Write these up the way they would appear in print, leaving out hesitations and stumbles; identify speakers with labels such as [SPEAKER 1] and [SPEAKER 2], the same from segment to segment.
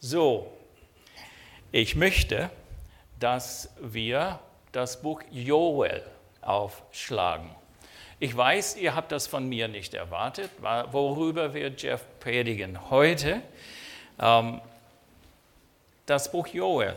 [SPEAKER 1] So, ich möchte, dass wir das Buch Joel aufschlagen. Ich weiß, ihr habt das von mir nicht erwartet. Worüber wird Jeff predigen heute? Das Buch Joel.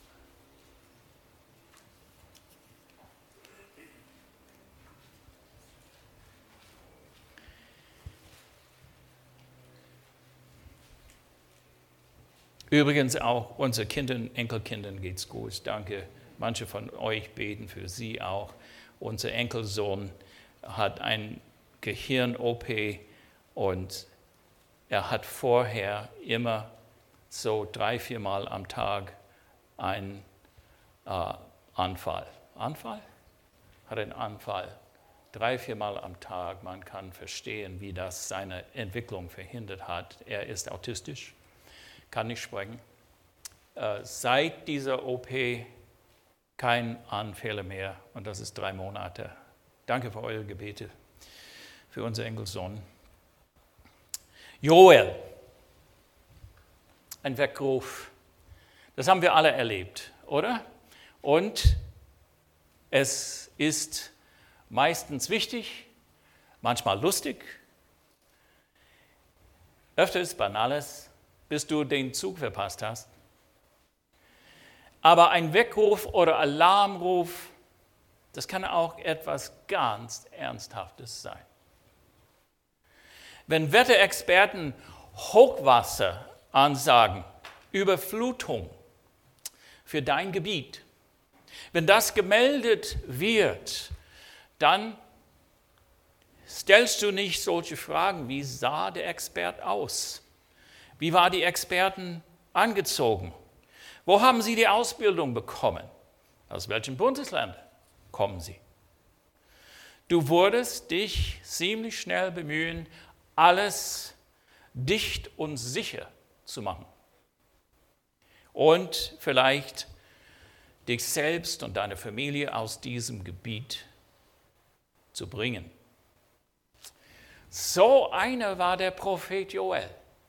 [SPEAKER 1] Übrigens auch unseren Kindern, Enkelkindern geht es gut. Danke. Manche von euch beten für sie auch. Unser Enkelsohn hat ein Gehirn-OP und er hat vorher immer so 3-4 Mal am Tag einen Anfall. Anfall? Hat einen Anfall. 3-4 Mal am Tag. Man kann verstehen, wie das seine Entwicklung verhindert hat. Er ist autistisch. Kann nicht sprechen. Seit dieser OP kein Anfälle mehr und das ist 3 Monate. Danke für eure Gebete, für unser Enkelsohn. Joel, ein Weckruf. Das haben wir alle erlebt, oder? Und es ist meistens wichtig, manchmal lustig, öfters Banales, bis du den Zug verpasst hast. Aber ein Weckruf oder Alarmruf, das kann auch etwas ganz Ernsthaftes sein. Wenn Wetterexperten Hochwasser ansagen, Überflutung für dein Gebiet, wenn das gemeldet wird, dann stellst du nicht solche Fragen, wie sah der Expert aus? Wie waren die Experten angezogen? Wo haben sie die Ausbildung bekommen? Aus welchem Bundesland kommen sie? Du würdest dich ziemlich schnell bemühen, alles dicht und sicher zu machen. Und vielleicht dich selbst und deine Familie aus diesem Gebiet zu bringen. So einer war der Prophet Joel.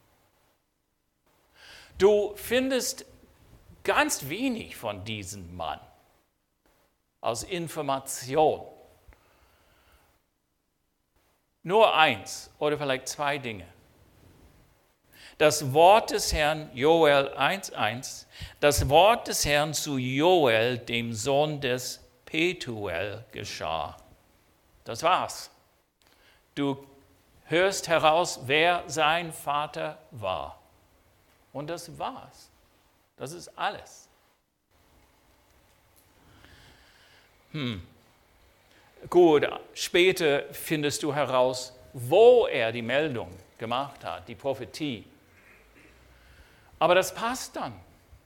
[SPEAKER 1] Du findest ganz wenig von diesem Mann als Information. Nur eins oder vielleicht 2 Dinge. Das Wort des Herrn, Joel 1,1, das Wort des Herrn zu Joel, dem Sohn des Petuel, geschah. Das war's. Du hörst heraus, wer sein Vater war. Und das war's. Das ist alles. Gut, später findest du heraus, wo er die Meldung gemacht hat, die Prophetie. Aber das passt dann.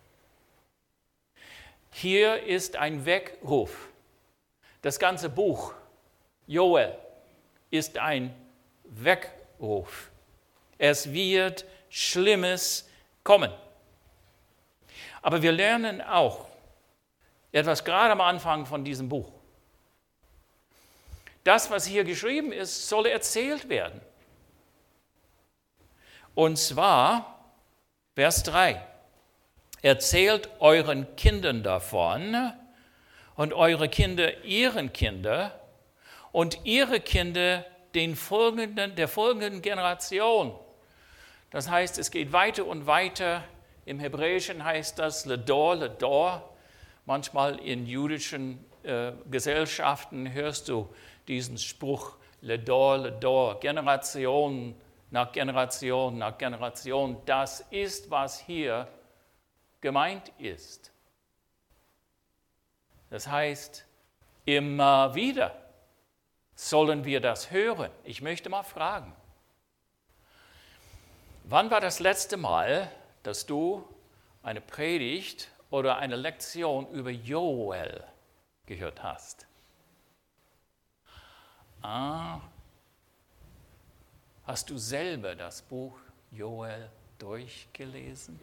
[SPEAKER 1] Hier ist ein Weckruf. Das ganze Buch, Joel, ist ein Weckruf. Es wird Schlimmes kommen. Aber wir lernen auch etwas gerade am Anfang von diesem Buch. Das, was hier geschrieben ist, soll erzählt werden. Und zwar, Vers 3. Erzählt euren Kindern davon und eure Kinder ihren Kindern und ihre Kinder der folgenden Generation. Das heißt, es geht weiter und weiter. Im Hebräischen heißt das Ledor, Ledor. Manchmal in jüdischen Gesellschaften hörst du diesen Spruch Ledor, Ledor, Generation nach Generation nach Generation. Das ist, was hier gemeint ist. Das heißt, immer wieder sollen wir das hören. Ich möchte mal fragen, wann war das letzte Mal, dass du eine Predigt oder eine Lektion über Joel gehört hast? Hast du selber das Buch Joel durchgelesen?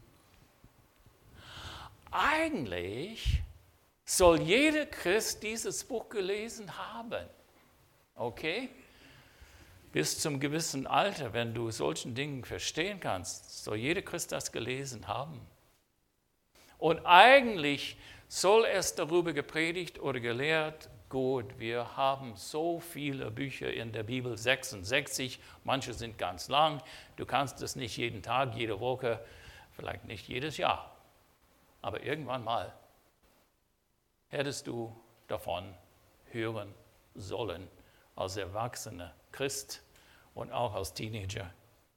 [SPEAKER 1] Eigentlich soll jeder Christ dieses Buch gelesen haben. Okay? bis zum gewissen Alter, wenn du solchen Dingen verstehen kannst, soll jeder Christ das gelesen haben. Und eigentlich soll es darüber gepredigt oder gelehrt, gut, wir haben so viele Bücher in der Bibel, 66, manche sind ganz lang, du kannst es nicht jeden Tag, jede Woche, vielleicht nicht jedes Jahr, aber irgendwann mal hättest du davon hören sollen, als erwachsener Christ und auch als Teenager.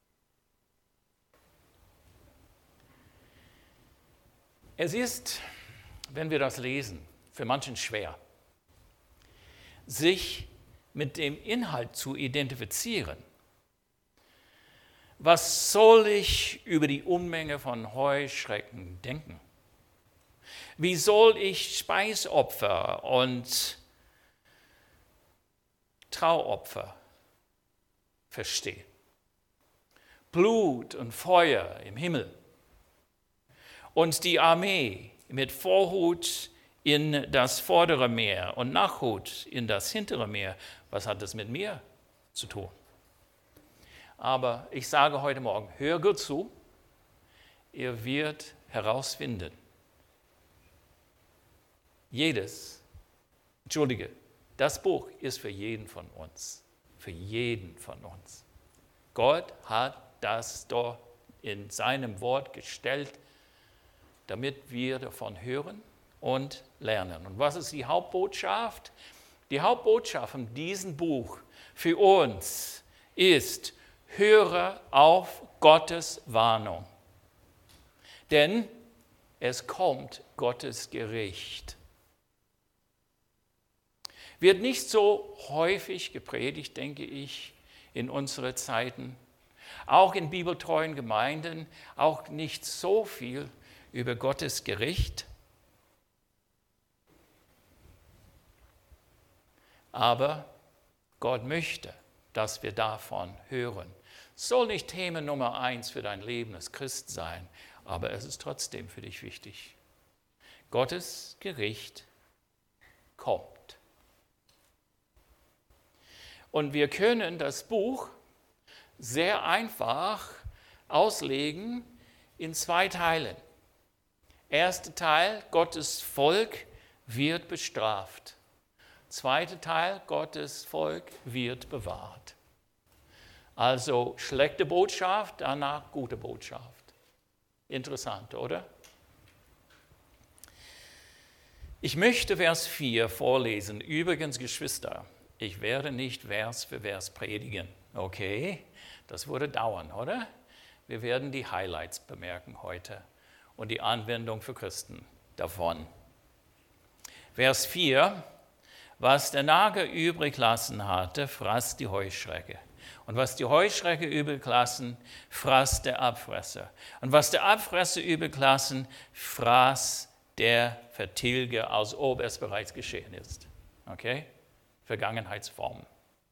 [SPEAKER 1] Es ist, wenn wir das lesen, für manchen schwer, sich mit dem Inhalt zu identifizieren. Was soll ich über die Unmenge von Heuschrecken denken? Wie soll ich Speisopfer und Trauopfer verstehen? Blut und Feuer im Himmel und die Armee mit Vorhut in das vordere Meer und Nachhut in das hintere Meer. Was hat das mit mir zu tun? Aber ich sage heute Morgen, hör gut zu, ihr werdet herausfinden. Das Buch ist für jeden von uns. Für jeden von uns. Gott hat das dort in seinem Wort gestellt, damit wir davon hören und lernen. Und was ist die Hauptbotschaft? Die Hauptbotschaft von diesem Buch für uns ist, höre auf Gottes Warnung. Denn es kommt Gottes Gericht. Wird nicht so häufig gepredigt, denke ich, in unseren Zeiten. Auch in bibeltreuen Gemeinden, auch nicht so viel über Gottes Gericht. Aber Gott möchte, dass wir davon hören. Es soll nicht Thema Nummer 1 für dein Leben als Christ sein, aber es ist trotzdem für dich wichtig. Gottes Gericht kommt. Und wir können das Buch sehr einfach auslegen in 2 Teilen. Erster Teil, Gottes Volk wird bestraft. Zweiter Teil, Gottes Volk wird bewahrt. Also schlechte Botschaft, danach gute Botschaft. Interessant, oder? Ich möchte Vers 4 vorlesen. Übrigens, Geschwister, ich werde nicht Vers für Vers predigen. Okay, das würde dauern, oder? Wir werden die Highlights bemerken heute und die Anwendung für Christen davon. Vers 4. Was der Nager übrig lassen hatte, fraß die Heuschrecke. Und was die Heuschrecke übrig lassen, fraß der Abfresser. Und was der Abfresser übrig lassen, fraß der Vertilger, als ob es bereits geschehen ist. Okay? Vergangenheitsformen.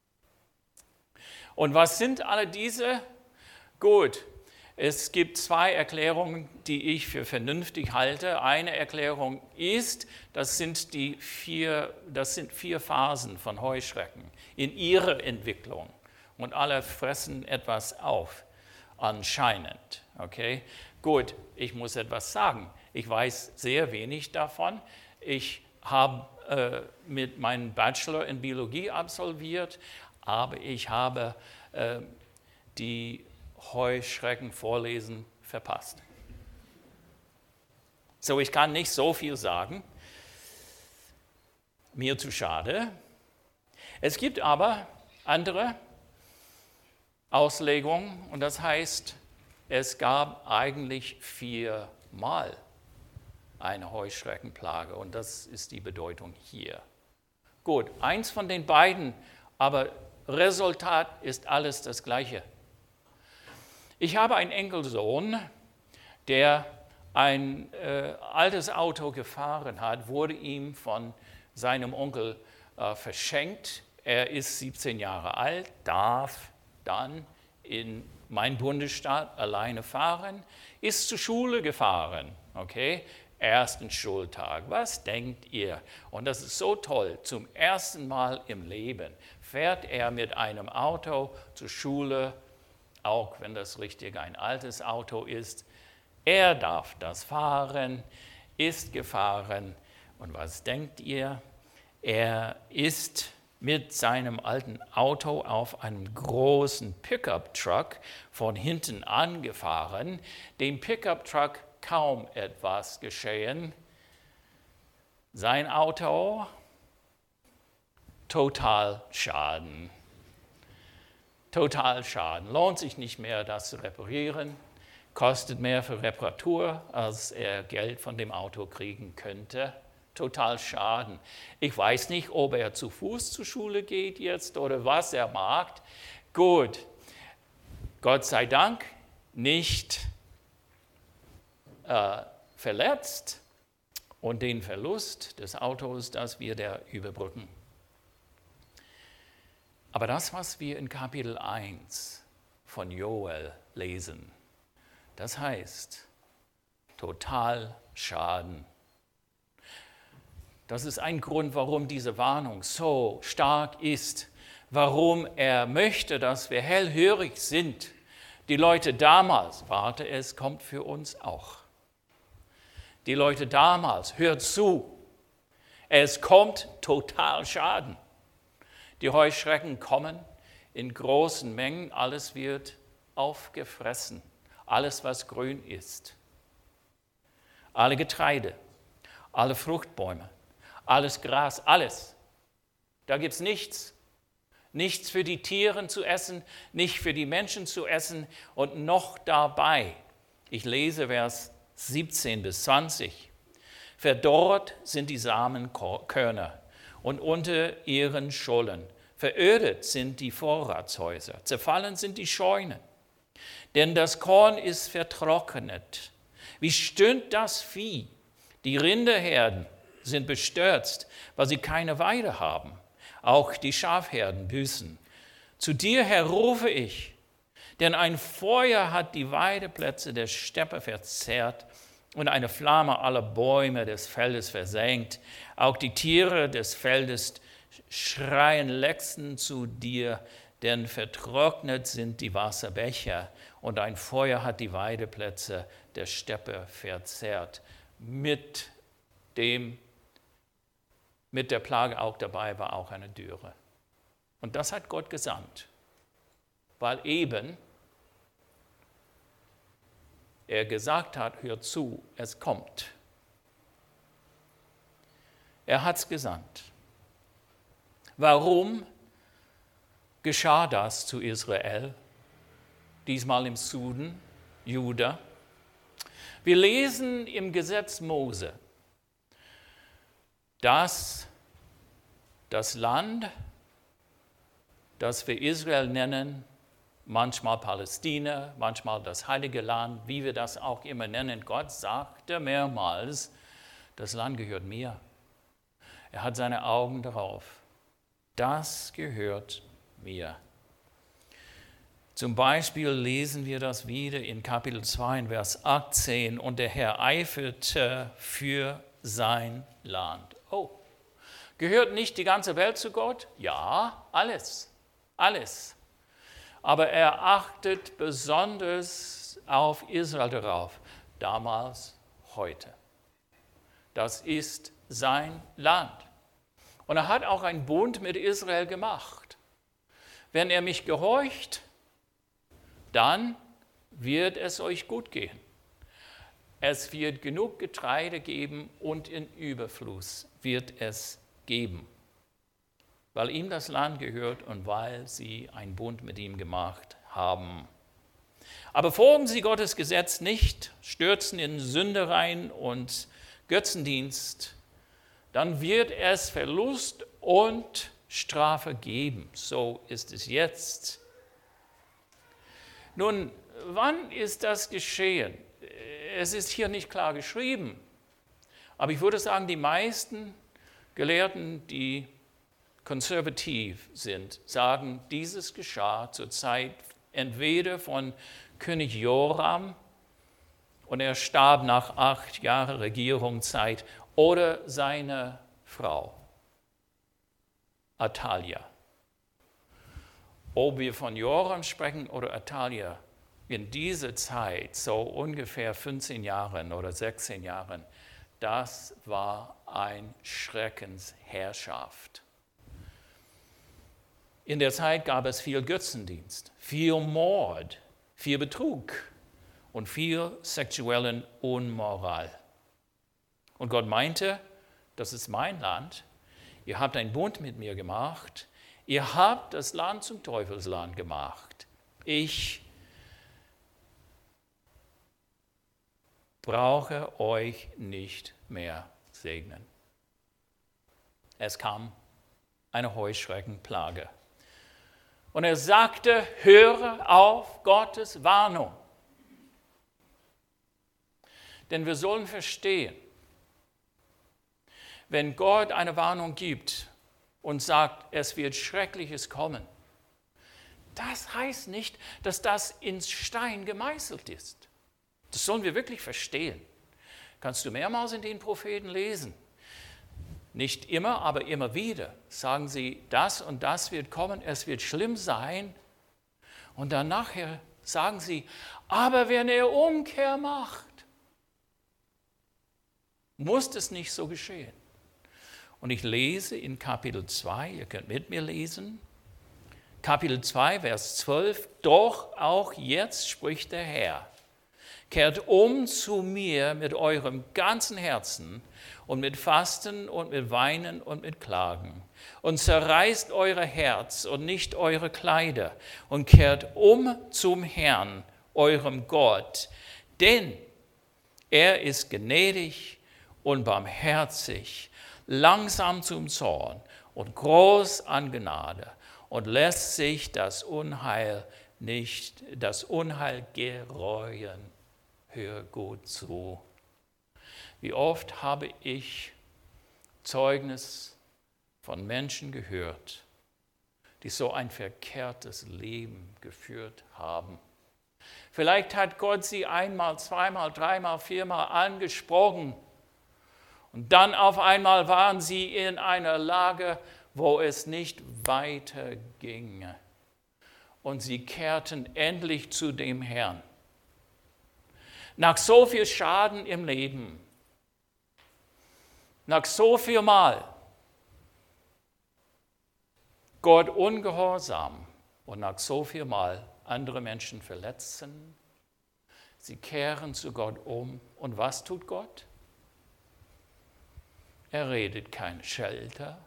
[SPEAKER 1] Und was sind alle diese? Gut, es gibt 2 Erklärungen, die ich für vernünftig halte. Eine Erklärung ist, das sind 4 Phasen von Heuschrecken in ihrer Entwicklung. Und alle fressen etwas auf, anscheinend. Okay? Gut, ich muss etwas sagen. Ich weiß sehr wenig davon. Ich habe mit meinem Bachelor in Biologie absolviert, aber ich habe die Heuschrecken vorlesen verpasst. So, ich kann nicht so viel sagen. Mir zu schade. Es gibt aber andere Auslegungen und das heißt, es gab eigentlich 4-mal eine Heuschreckenplage und das ist die Bedeutung hier. Gut, eins von den beiden, aber Resultat ist alles das Gleiche. Ich habe einen Enkelsohn, der ein altes Auto gefahren hat, wurde ihm von seinem Onkel verschenkt. Er ist 17 Jahre alt, darf dann in meinen Bundesstaat alleine fahren, ist zur Schule gefahren, okay? Ersten Schultag. Was denkt ihr? Und das ist so toll, zum ersten Mal im Leben fährt er mit einem Auto zur Schule, auch wenn das richtig ein altes Auto ist. Er darf das fahren, ist gefahren. Und was denkt ihr? Er ist mit seinem alten Auto auf einem großen Pickup-Truck von hinten angefahren. Dem Pickup-Truck kaum etwas geschehen. Sein Auto, total Schaden. Total Schaden. Lohnt sich nicht mehr, das zu reparieren. Kostet mehr für Reparatur, als er Geld von dem Auto kriegen könnte. Total Schaden. Ich weiß nicht, ob er zu Fuß zur Schule geht jetzt oder was er macht. Gut, Gott sei Dank nicht verletzt und den Verlust des Autos, das wir da überbrücken. Aber das, was wir in Kapitel 1 von Joel lesen, das heißt total Schaden. Das ist ein Grund, warum diese Warnung so stark ist, warum er möchte, dass wir hellhörig sind. Die Leute damals, warte, es kommt für uns auch. Die Leute damals, hört zu, es kommt total Schaden. Die Heuschrecken kommen in großen Mengen, alles wird aufgefressen, alles was grün ist. Alle Getreide, alle Fruchtbäume, alles Gras, alles. Da gibt es nichts. Nichts für die Tiere zu essen, nicht für die Menschen zu essen und noch dabei. Ich lese Vers 17 bis 20. Verdorrt sind die Samenkörner und unter ihren Schollen. Verödet sind die Vorratshäuser, zerfallen sind die Scheunen. Denn das Korn ist vertrocknet. Wie stöhnt das Vieh? Die Rinderherden sind bestürzt, weil sie keine Weide haben. Auch die Schafherden büßen. Zu dir, Herr, rufe ich, denn ein Feuer hat die Weideplätze der Steppe verzehrt und eine Flamme aller Bäume des Feldes versenkt. Auch die Tiere des Feldes schreien lechzend zu dir, denn vertrocknet sind die Wasserbecher und ein Feuer hat die Weideplätze der Steppe verzehrt. Mit der Plage auch dabei war auch eine Dürre. Und das hat Gott gesandt, weil eben er gesagt hat, hör zu, es kommt. Er hat es gesandt. Warum geschah das zu Israel? Diesmal im Süden, Juda. Wir lesen im Gesetz Mose, dass das Land, das wir Israel nennen, manchmal Palästina, manchmal das Heilige Land, wie wir das auch immer nennen, Gott sagte mehrmals, das Land gehört mir. Er hat seine Augen darauf. Das gehört mir. Zum Beispiel lesen wir das wieder in Kapitel 2, in Vers 18. Und der Herr eiferte für sein Land. Oh, gehört nicht die ganze Welt zu Gott? Ja, alles, alles. Aber er achtet besonders auf Israel darauf. Damals, heute. Das ist sein Land. Und er hat auch einen Bund mit Israel gemacht. Wenn er mich gehorcht, dann wird es euch gut gehen. Es wird genug Getreide geben und in Überfluss wird es geben, weil ihm das Land gehört und weil sie einen Bund mit ihm gemacht haben. Aber folgen sie Gottes Gesetz nicht, stürzen in Sündereien und Götzendienst, dann wird es Verlust und Strafe geben. So ist es jetzt. Nun, wann ist das geschehen? Es ist hier nicht klar geschrieben, aber ich würde sagen, die meisten Gelehrten, die konservativ sind, sagen, dieses geschah zur Zeit entweder von König Joram und er starb nach 8 Jahren Regierungszeit oder seine Frau Athalia. ob wir von Joram sprechen oder Atalia, in dieser Zeit, so ungefähr 15 Jahren oder 16 Jahren, das war eine Schreckensherrschaft. In der Zeit gab es viel Götzendienst, viel Mord, viel Betrug und viel sexuellen Unmoral. Und Gott meinte, das ist mein Land, ihr habt einen Bund mit mir gemacht, ihr habt das Land zum Teufelsland gemacht. Ich brauche euch nicht mehr segnen. Es kam eine Heuschreckenplage. Und er sagte, höre auf Gottes Warnung. Denn wir sollen verstehen, wenn Gott eine Warnung gibt und sagt, es wird Schreckliches kommen, das heißt nicht, dass das ins Stein gemeißelt ist. Das sollen wir wirklich verstehen. Kannst du mehrmals in den Propheten lesen. Nicht immer, aber immer wieder sagen sie, das und das wird kommen, es wird schlimm sein. Und dann nachher sagen sie, aber wenn er Umkehr macht, muss das nicht so geschehen. Und ich lese in Kapitel 2, ihr könnt mit mir lesen, Kapitel 2, Vers 12, doch auch jetzt spricht der Herr, kehrt um zu mir mit eurem ganzen Herzen und mit Fasten und mit Weinen und mit Klagen und zerreißt euer Herz und nicht eure Kleider und kehrt um zum Herrn, eurem Gott, denn er ist gnädig und barmherzig, langsam zum Zorn und groß an Gnade und lässt sich das Unheil gereuen. Hör gut zu. Wie oft habe ich Zeugnis von Menschen gehört, die so ein verkehrtes Leben geführt haben. Vielleicht hat Gott sie einmal, zweimal, dreimal, viermal angesprochen und dann auf einmal waren sie in einer Lage, wo es nicht weiterging. Und sie kehrten endlich zu dem Herrn. Nach so viel Schaden im Leben, nach so viel Mal Gott ungehorsam und nach so viel Mal andere Menschen verletzen, sie kehren zu Gott um. Und was tut Gott? Er redet kein Schelter,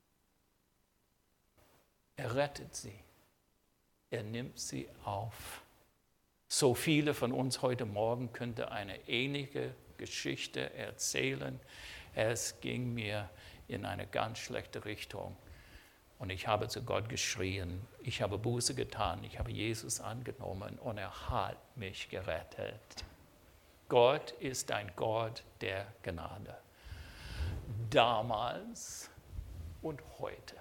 [SPEAKER 1] er rettet sie, er nimmt sie auf. So viele von uns heute Morgen könnten eine ähnliche Geschichte erzählen. Es ging mir in eine ganz schlechte Richtung. Und ich habe zu Gott geschrien, ich habe Buße getan, ich habe Jesus angenommen und er hat mich gerettet. Gott ist ein Gott der Gnade. Damals und heute.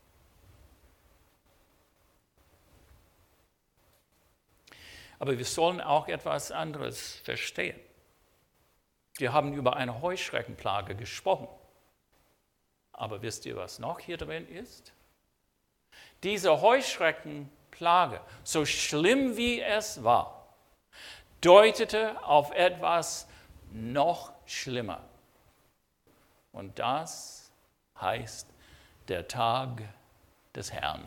[SPEAKER 1] Aber wir sollen auch etwas anderes verstehen. Wir haben über eine Heuschreckenplage gesprochen. Aber wisst ihr, was noch hier drin ist? Diese Heuschreckenplage, so schlimm wie es war, deutete auf etwas noch schlimmer. Und das heißt der Tag des Herrn.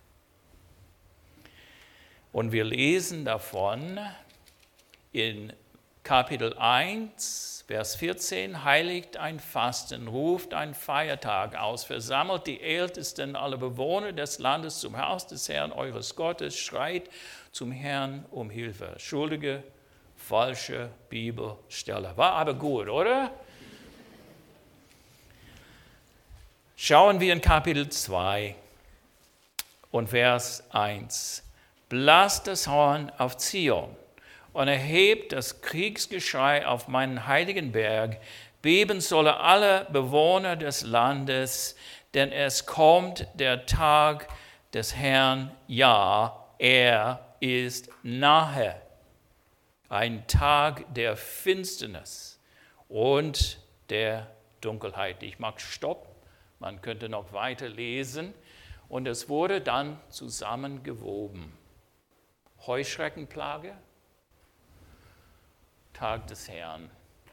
[SPEAKER 1] Und wir lesen davon in Kapitel 1, Vers 14, heiligt ein Fasten, ruft einen Feiertag aus, versammelt die Ältesten aller Bewohner des Landes zum Haus des Herrn eures Gottes, schreit zum Herrn um Hilfe. Schuldige, falsche Bibelstelle. War aber gut, oder? Schauen wir in Kapitel 2 und Vers 1. Blasst das Horn auf Zion und erhebt das Kriegsgeschrei auf meinen heiligen Berg. Beben sollen alle Bewohner des Landes, denn es kommt der Tag des Herrn, ja, er ist nahe. Ein Tag der Finsternis und der Dunkelheit. Ich mag Stopp, man könnte noch weiter lesen. Und es wurde dann zusammengewoben. Heuschreckenplage, Tag des Herrn.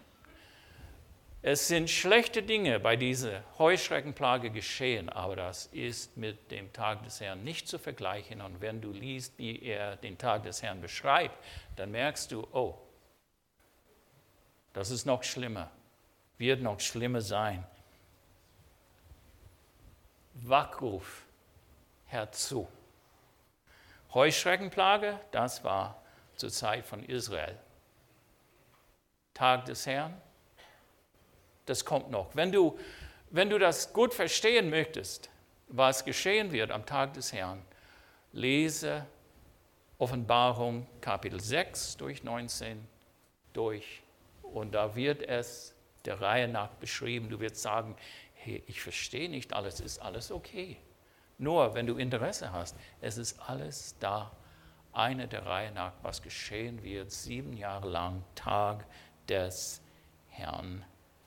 [SPEAKER 1] Es sind schlechte Dinge bei dieser Heuschreckenplage geschehen, aber das ist mit dem Tag des Herrn nicht zu vergleichen. Und wenn du liest, wie er den Tag des Herrn beschreibt, dann merkst du, oh, das ist noch schlimmer, wird noch schlimmer sein. Wachruf herzu. Heuschreckenplage, das war zur Zeit von Israel. Tag des Herrn, das kommt noch. Wenn du das gut verstehen möchtest, was geschehen wird am Tag des Herrn, lese Offenbarung Kapitel 6 durch 19 durch. Und da wird es der Reihe nach beschrieben. Du wirst sagen, hey, ich verstehe nicht alles, ist alles okay. Nur, wenn du Interesse hast, es ist alles da, eine der Reihe nach, was geschehen wird, 7 Jahre lang, Tag des Herrn.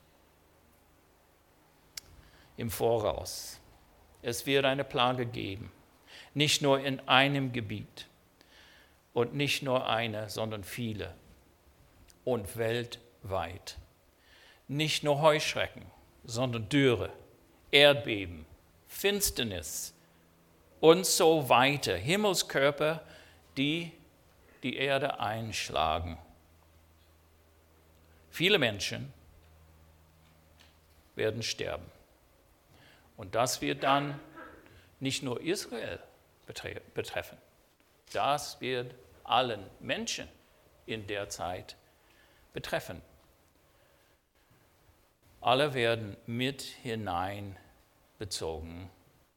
[SPEAKER 1] Im Voraus. Es wird eine Plage geben, nicht nur in einem Gebiet und nicht nur eine, sondern viele und weltweit. Nicht nur Heuschrecken, sondern Dürre, Erdbeben, Finsternis und so weiter. Himmelskörper, die die Erde einschlagen. Viele Menschen werden sterben. Und das wird dann nicht nur Israel betreffen. Das wird allen Menschen in der Zeit betreffen. Alle werden mit hineinbezogen.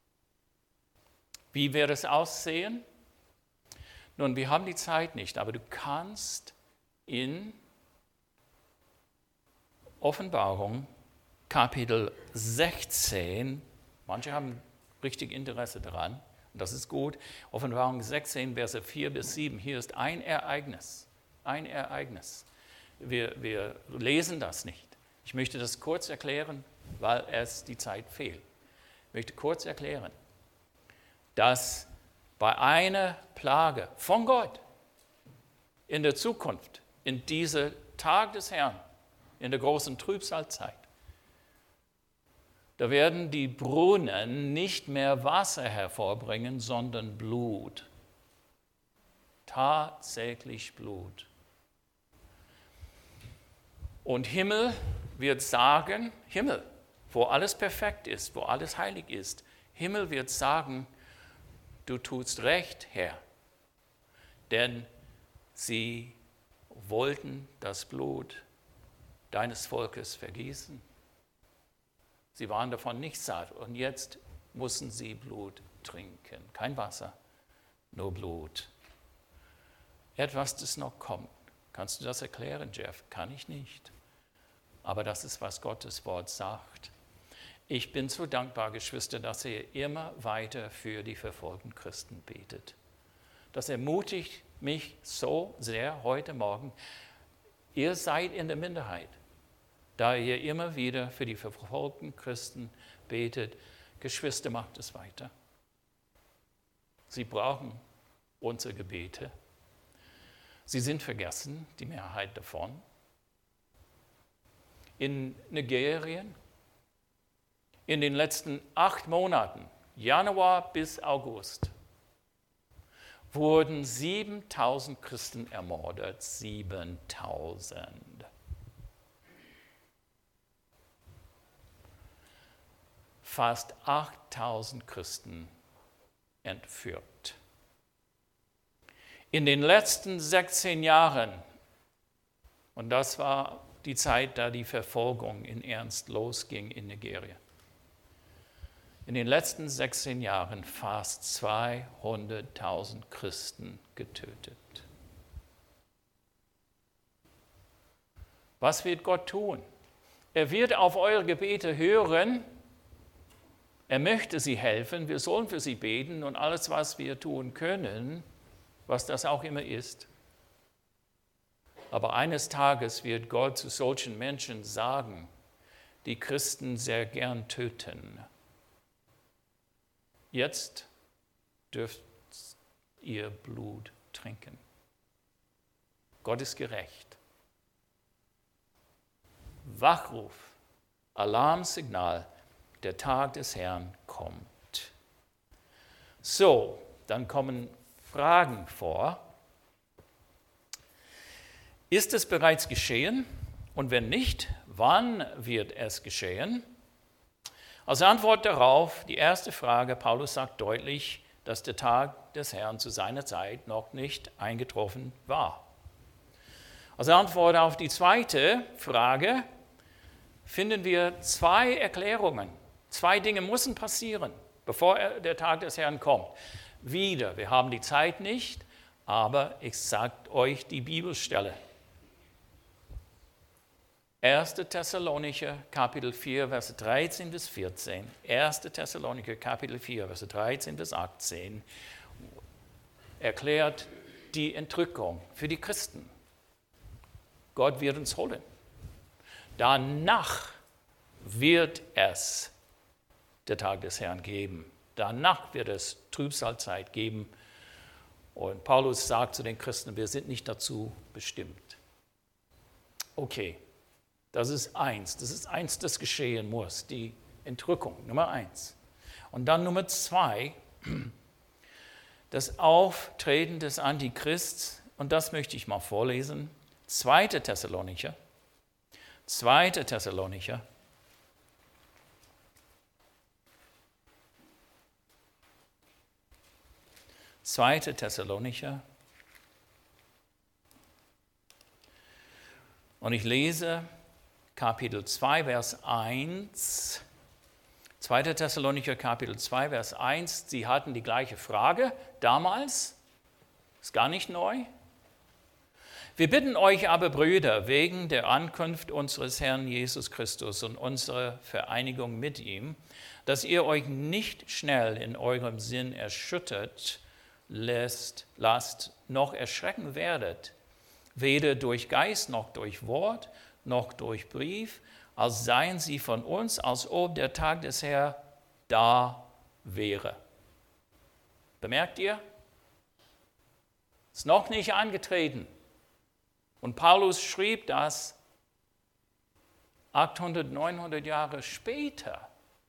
[SPEAKER 1] Wie wird es aussehen? Nun, wir haben die Zeit nicht, aber du kannst in Offenbarung Kapitel 16, manche haben richtig Interesse daran, und das ist gut, Offenbarung 16, Verse 4 bis 7, hier ist ein Ereignis. Wir lesen das nicht. Ich möchte das kurz erklären, weil es die Zeit fehlt. Ich möchte kurz erklären, dass bei einer Plage von Gott in der Zukunft, in diesem Tag des Herrn, in der großen Trübsalzeit, da werden die Brunnen nicht mehr Wasser hervorbringen, sondern Blut. Tatsächlich Blut. Und Himmel wird sagen, Himmel, wo alles perfekt ist, wo alles heilig ist, Himmel wird sagen, du tust recht, Herr, denn sie wollten das Blut deines Volkes vergießen. Sie waren davon nicht satt und jetzt mussten sie Blut trinken. Kein Wasser, nur Blut. Etwas, das noch kommt. Kannst du das erklären, Jeff? Kann ich nicht. Aber das ist, was Gottes Wort sagt. Ich bin so dankbar, Geschwister, dass ihr immer weiter für die verfolgten Christen betet. Das ermutigt mich so sehr heute Morgen. Ihr seid in der Minderheit, da ihr immer wieder für die verfolgten Christen betet. Geschwister, macht es weiter. Sie brauchen unsere Gebete. Sie sind vergessen, die Mehrheit davon. In Nigerien, in den letzten 8 Monaten, Januar bis August, wurden 7.000 Christen ermordet. 7.000. Fast 8.000 Christen entführt. In den letzten 16 Jahren, und das war die Zeit, da die Verfolgung in Ernst losging in Nigeria, in den letzten 16 Jahren fast 200.000 Christen getötet. Was wird Gott tun? Er wird auf eure Gebete hören. Er möchte sie helfen. Wir sollen für sie beten und alles, was wir tun können, was das auch immer ist. Aber eines Tages wird Gott zu solchen Menschen sagen, die Christen sehr gern töten. jetzt dürft ihr Blut trinken. Gott ist gerecht. Wachruf, Alarmsignal, der Tag des Herrn kommt. So, dann kommen Fragen vor. Ist es bereits geschehen? Und wenn nicht, wann wird es geschehen? Als Antwort darauf, die erste Frage, Paulus sagt deutlich, dass der Tag des Herrn zu seiner Zeit noch nicht eingetroffen war. Als Antwort auf die zweite Frage finden wir zwei Erklärungen. Zwei Dinge müssen passieren, bevor der Tag des Herrn kommt. Wieder, wir haben die Zeit nicht, aber ich sage euch die Bibelstelle. 1. Thessalonicher, Kapitel 4, Verse 13 bis 14. 1. Thessalonicher, Kapitel 4, Verse 13 bis 18 erklärt die Entrückung für die Christen. Gott wird uns holen. Danach wird es der Tag des Herrn geben. Danach wird es Trübsalzeit geben. Und Paulus sagt zu den Christen, wir sind nicht dazu bestimmt. Okay, das ist eins, das geschehen muss, die Entrückung, Nummer 1. Und dann Nummer 2, das Auftreten des Antichrists, und das möchte ich mal vorlesen. 2. Thessalonicher, 2. Thessalonicher, und ich lese Kapitel 2, Vers 1. 2. Thessalonicher, Kapitel 2, Vers 1. Sie hatten die gleiche Frage damals, ist gar nicht neu. Wir bitten euch aber, Brüder, wegen der Ankunft unseres Herrn Jesus Christus und unserer Vereinigung mit ihm, dass ihr euch nicht schnell in eurem Sinn erschüttert lasst, noch erschrecken werdet, weder durch Geist noch durch Wort, noch durch Brief, als seien sie von uns, als ob der Tag des Herrn da wäre. Bemerkt ihr? Ist noch nicht angetreten. Und Paulus schrieb das 800, 900 Jahre später.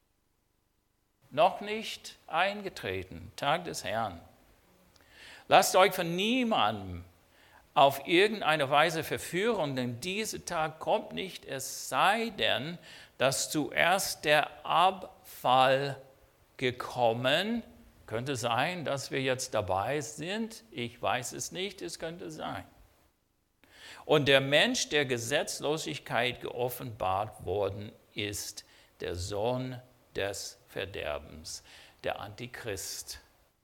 [SPEAKER 1] Noch nicht eingetreten, Tag des Herrn. Lasst euch von niemandem auf irgendeine Weise verführen, denn dieser Tag kommt nicht, es sei denn, dass zuerst der Abfall gekommen, könnte sein, dass wir jetzt dabei sind, ich weiß es nicht, es könnte sein. Und der Mensch der Gesetzlosigkeit geoffenbart worden ist, der Sohn des Verderbens, der Antichrist.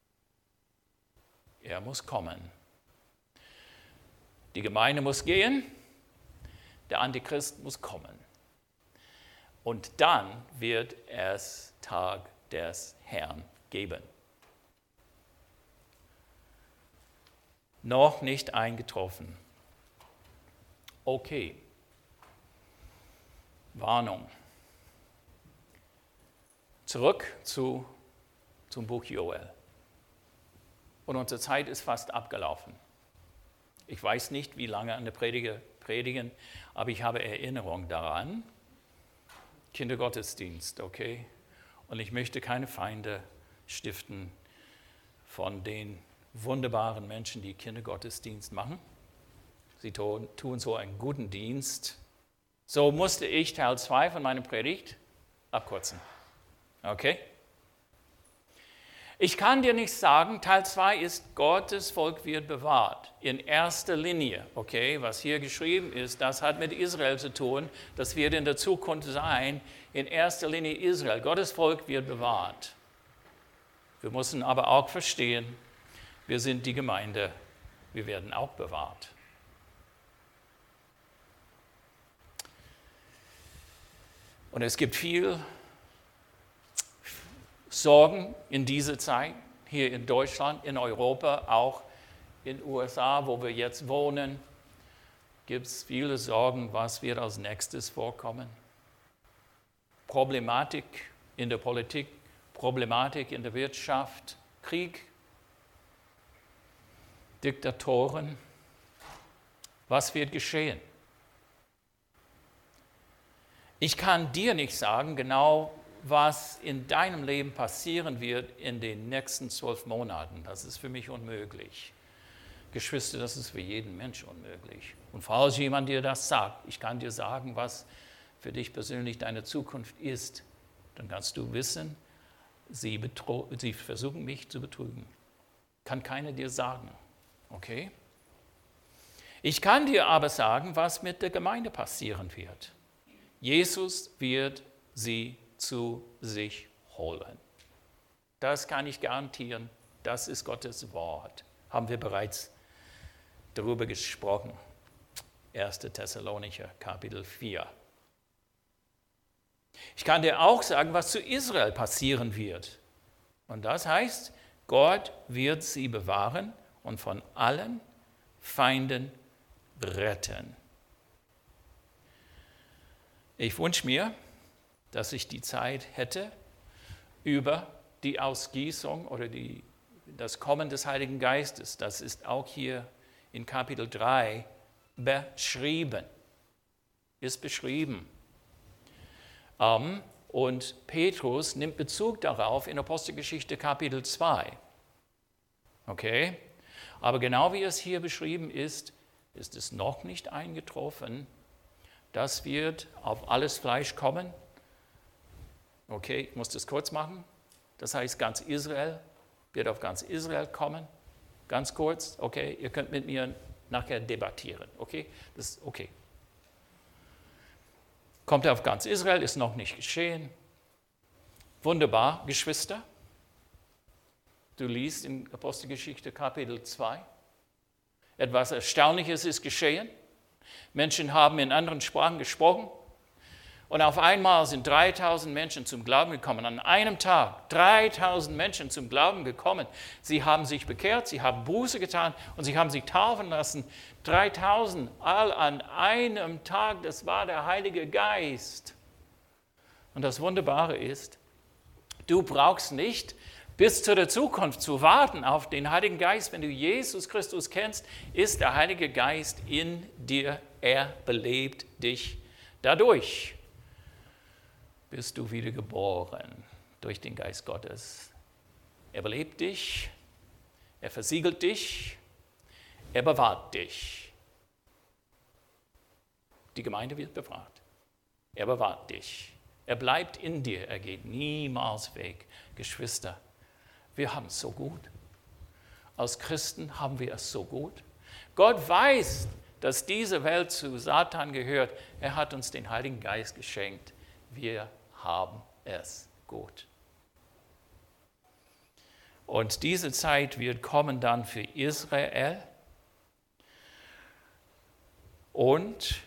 [SPEAKER 1] Er muss kommen. Die Gemeinde muss gehen, der Antichrist muss kommen. Und dann wird es Tag des Herrn geben. Noch nicht eingetroffen. Okay. Warnung. Zurück zum Buch Joel. Und unsere Zeit ist fast abgelaufen. Ich weiß nicht, wie lange eine Prediger predigen, aber ich habe Erinnerung daran. Kindergottesdienst, okay? Und ich möchte keine Feinde stiften von den wunderbaren Menschen, die Kindergottesdienst machen. Sie tun so einen guten Dienst. So musste ich Teil 2 von meiner Predigt abkürzen. Okay? Ich kann dir nicht sagen, Teil 2 ist, Gottes Volk wird bewahrt. In erster Linie, okay, was hier geschrieben ist, das hat mit Israel zu tun. Das wird in der Zukunft sein. In erster Linie Israel. Gottes Volk wird bewahrt. Wir müssen aber auch verstehen, wir sind die Gemeinde. Wir werden auch bewahrt. Und es gibt viel Sorgen in dieser Zeit, hier in Deutschland, in Europa, auch in den USA, wo wir jetzt wohnen, gibt es viele Sorgen, was wird als nächstes vorkommen. Problematik in der Politik, Problematik in der Wirtschaft, Krieg, Diktatoren. Was wird geschehen? Ich kann dir nicht sagen, genau was in deinem Leben passieren wird in den nächsten 12 Monaten. Das ist für mich unmöglich. Geschwister, das ist für jeden Mensch unmöglich. Und falls jemand dir das sagt, ich kann dir sagen, was für dich persönlich deine Zukunft ist, dann kannst du wissen, sie versuchen mich zu betrügen. Kann keiner dir sagen. Okay? Ich kann dir aber sagen, was mit der Gemeinde passieren wird. Jesus wird sie zu sich holen. Das kann ich garantieren. Das ist Gottes Wort. Haben wir bereits darüber gesprochen. 1. Thessalonicher, Kapitel 4. Ich kann dir auch sagen, was zu Israel passieren wird. Und das heißt, Gott wird sie bewahren und von allen Feinden retten. Ich wünsche mir, dass ich die Zeit hätte, über die Ausgießung oder das Kommen des Heiligen Geistes, das ist auch hier in Kapitel 3 beschrieben, ist beschrieben. Und Petrus nimmt Bezug darauf in Apostelgeschichte Kapitel 2. Okay? Aber genau wie es hier beschrieben ist, ist es noch nicht eingetroffen. Das wird auf alles Fleisch kommen. Okay, ich muss das kurz machen. Das heißt, ganz Israel wird auf ganz Israel kommen. Ganz kurz, okay, ihr könnt mit mir nachher debattieren. Okay, das ist okay. Kommt er auf ganz Israel, ist noch nicht geschehen. Wunderbar, Geschwister. Du liest in Apostelgeschichte Kapitel 2. Etwas Erstaunliches ist geschehen. Menschen haben in anderen Sprachen gesprochen. Und auf einmal sind 3000 Menschen zum Glauben gekommen. An einem Tag 3000 Menschen zum Glauben gekommen. Sie haben sich bekehrt, sie haben Buße getan und sie haben sich taufen lassen. 3000 all an einem Tag, das war der Heilige Geist. Und das Wunderbare ist, du brauchst nicht bis zu der Zukunft zu warten auf den Heiligen Geist. Wenn du Jesus Christus kennst, ist der Heilige Geist in dir. Er belebt dich dadurch. Bist du wiedergeboren durch den Geist Gottes. Er belebt dich, er versiegelt dich, er bewahrt dich. Die Gemeinde wird bewahrt. Er bewahrt dich. Er bleibt in dir, er geht niemals weg. Geschwister, wir haben es so gut. Als Christen haben wir es so gut. Gott weiß, dass diese Welt zu Satan gehört. Er hat uns den Heiligen Geist geschenkt. Wir haben es gut. Und diese Zeit wird kommen dann für Israel und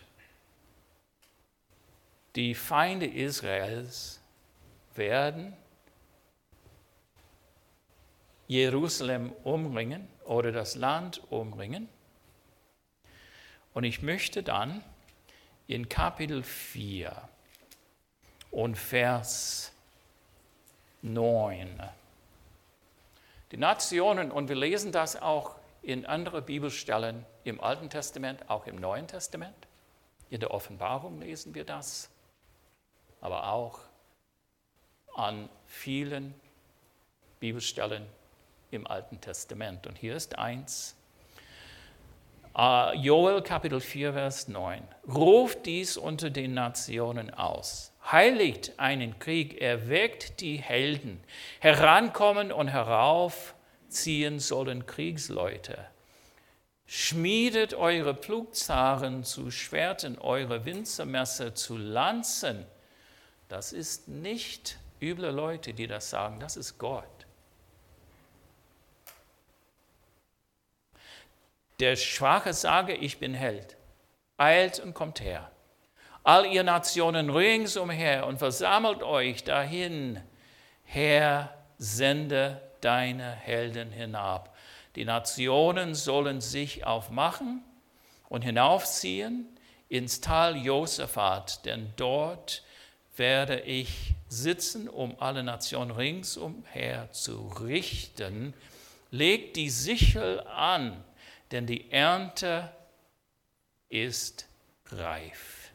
[SPEAKER 1] die Feinde Israels werden Jerusalem umringen oder das Land umringen. Und ich möchte dann in Kapitel 4 und Vers 9. Die Nationen, und wir lesen das auch in anderen Bibelstellen im Alten Testament, auch im Neuen Testament. In der Offenbarung lesen wir das, aber auch an vielen Bibelstellen im Alten Testament. Und hier ist eins. Joel Kapitel 4, Vers 9. Ruft dies unter den Nationen aus. Heiligt einen Krieg, erweckt die Helden. Herankommen und heraufziehen sollen Kriegsleute. Schmiedet eure Pflugzaren zu Schwerten, eure Winzermesser zu Lanzen. Das ist nicht üble Leute, die das sagen, das ist Gott. Der Schwache sage, ich bin Held. Eilt und kommt her. All ihr Nationen ringsumher und versammelt euch dahin. Herr, sende deine Helden hinab. Die Nationen sollen sich aufmachen und hinaufziehen ins Tal Josaphat, denn dort werde ich sitzen, um alle Nationen ringsumher zu richten. Legt die Sichel an, denn die Ernte ist reif.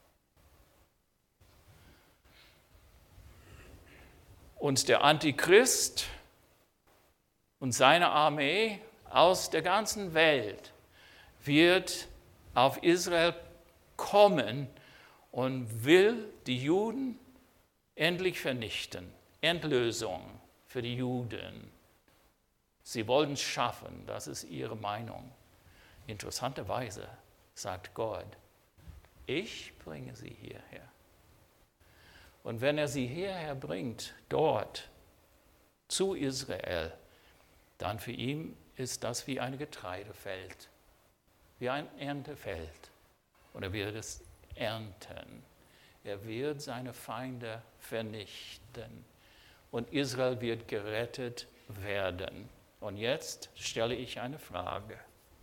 [SPEAKER 1] Und der Antichrist und seine Armee aus der ganzen Welt wird auf Israel kommen und will die Juden endlich vernichten. Endlösung für die Juden. Sie wollen es schaffen, das ist ihre Meinung. Interessanterweise sagt Gott, ich bringe sie hierher. Und wenn er sie hierher bringt, dort zu Israel, dann für ihn ist das wie ein Getreidefeld, wie ein Erntefeld. Und er wird es ernten. Er wird seine Feinde vernichten. Und Israel wird gerettet werden. Und jetzt stelle ich eine Frage.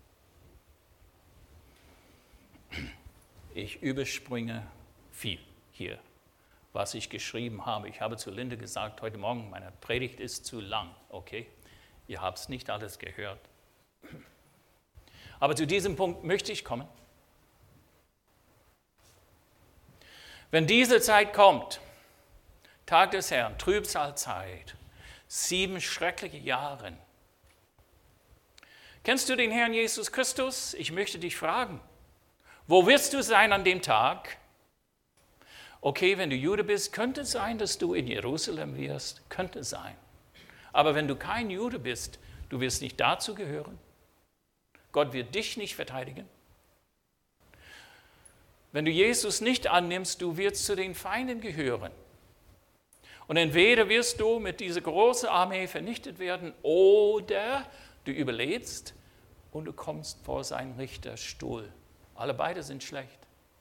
[SPEAKER 1] Ich überspringe viel hier, was ich geschrieben habe. Ich habe zu Linde gesagt, heute Morgen, meine Predigt ist zu lang. Okay, ihr habt es nicht alles gehört. Aber zu diesem Punkt möchte ich kommen. Wenn diese Zeit kommt, Tag des Herrn, Trübsalzeit, 7 schreckliche Jahre. Kennst du den Herrn Jesus Christus? Ich möchte dich fragen, wo wirst du sein an dem Tag? Okay, wenn du Jude bist, könnte es sein, dass du in Jerusalem wirst. Könnte sein. Aber wenn du kein Jude bist, du wirst nicht dazu gehören. Gott wird dich nicht verteidigen. Wenn du Jesus nicht annimmst, du wirst zu den Feinden gehören. Und entweder wirst du mit dieser großen Armee vernichtet werden oder du überlebst und du kommst vor seinen Richterstuhl. Alle beide sind schlecht.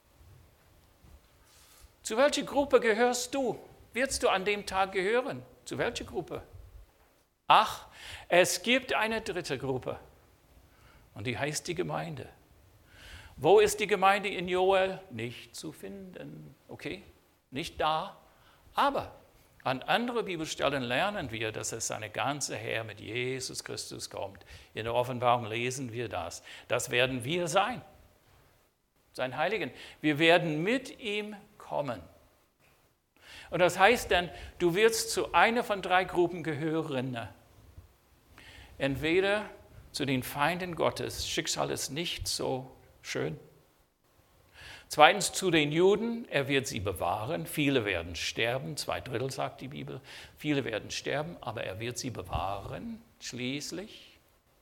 [SPEAKER 1] Zu welcher Gruppe gehörst du? Wirst du an dem Tag gehören? Zu welcher Gruppe? Ach, es gibt eine dritte Gruppe und die heißt die Gemeinde. Wo ist die Gemeinde in Joel? Nicht zu finden, okay? Nicht da, aber an anderen Bibelstellen lernen wir, dass es eine ganze Heer mit Jesus Christus kommt. In der Offenbarung lesen wir das. Das werden wir sein, sein Heiligen. Wir werden mit ihm kommen. Und das heißt dann, du wirst zu einer von 3 Gruppen gehören. Entweder zu den Feinden Gottes, Schicksal ist nicht so schön. Zweitens zu den Juden, er wird sie bewahren. Viele werden sterben, 2/3 sagt die Bibel. Viele werden sterben, aber er wird sie bewahren, schließlich.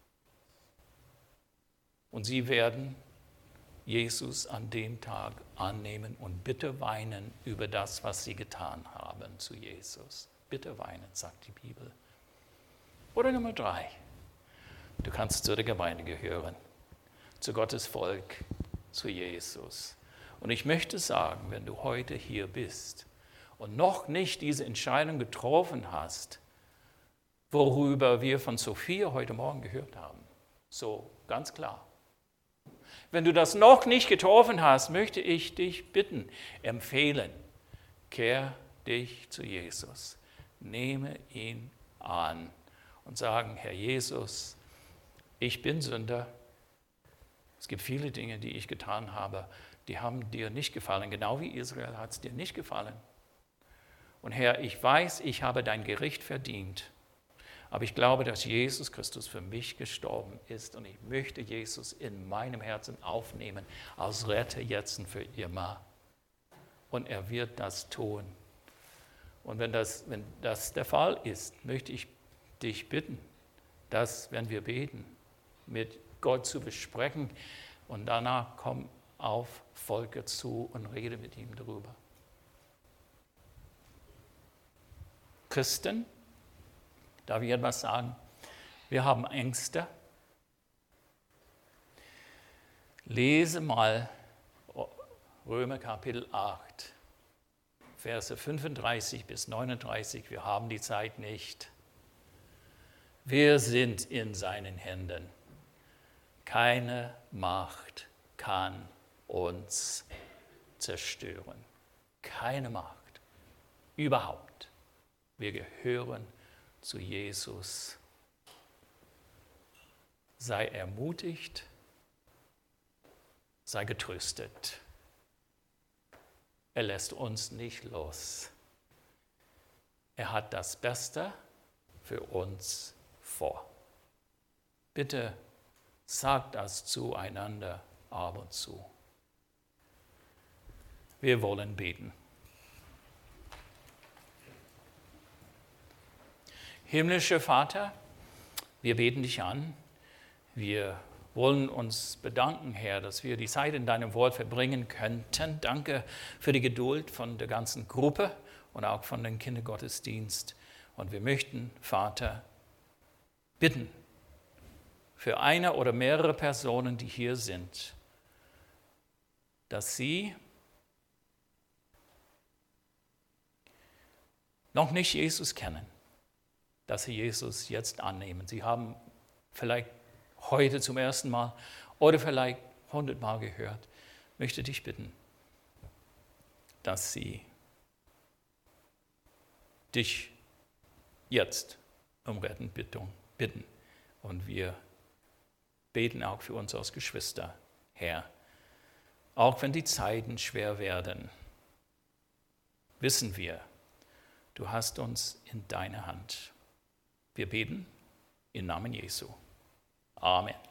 [SPEAKER 1] Und sie werden Jesus an dem Tag annehmen und bitte weinen über das, was sie getan haben zu Jesus. Bitte weinen, sagt die Bibel. Oder Nummer 3, du kannst zu der Gemeinde gehören, zu Gottes Volk, zu Jesus. Und ich möchte sagen, wenn du heute hier bist und noch nicht diese Entscheidung getroffen hast, worüber wir von Sophia heute Morgen gehört haben, so ganz klar. Wenn du das noch nicht getroffen hast, möchte ich dich bitten, empfehlen, kehr dich zu Jesus, nehme ihn an und sagen, Herr Jesus, ich bin Sünder. Es gibt viele Dinge, die ich getan habe, die haben dir nicht gefallen. Genau wie Israel hat es dir nicht gefallen. Und Herr, ich weiß, ich habe dein Gericht verdient. Aber ich glaube, dass Jesus Christus für mich gestorben ist. Und ich möchte Jesus in meinem Herzen aufnehmen, als Retter jetzt und für immer. Und er wird das tun. Und wenn das der Fall ist, möchte ich dich bitten, das, wenn wir beten, mit Gott zu besprechen. Und danach komm auf Volker zu und rede mit ihm darüber. Christen, darf ich etwas sagen? Wir haben Ängste. Lese mal Römer Kapitel 8, Verse 35 bis 39. Wir haben die Zeit nicht. Wir sind in seinen Händen. Keine Macht kann uns zerstören. Keine Macht. überhaupt. Wir gehören zu Jesus. Sei ermutigt, sei getröstet. Er lässt uns nicht los. Er hat das Beste für uns vor. Bitte sagt das zueinander ab und zu. Wir wollen beten. Himmlischer Vater, wir beten dich an. Wir wollen uns bedanken, Herr, dass wir die Zeit in deinem Wort verbringen könnten. Danke für die Geduld von der ganzen Gruppe und auch von dem Kindergottesdienst. Und wir möchten, Vater, bitten für eine oder mehrere Personen, die hier sind, dass sie noch nicht Jesus kennen, dass sie Jesus jetzt annehmen. Sie haben vielleicht heute zum ersten Mal oder vielleicht 100 Mal gehört. Ich möchte dich bitten, dass sie dich jetzt um Retten bitten. Und wir beten auch für uns als Geschwister, Herr. Auch wenn die Zeiten schwer werden, wissen wir, du hast uns in deiner Hand. Wir beten im Namen Jesu. Amen.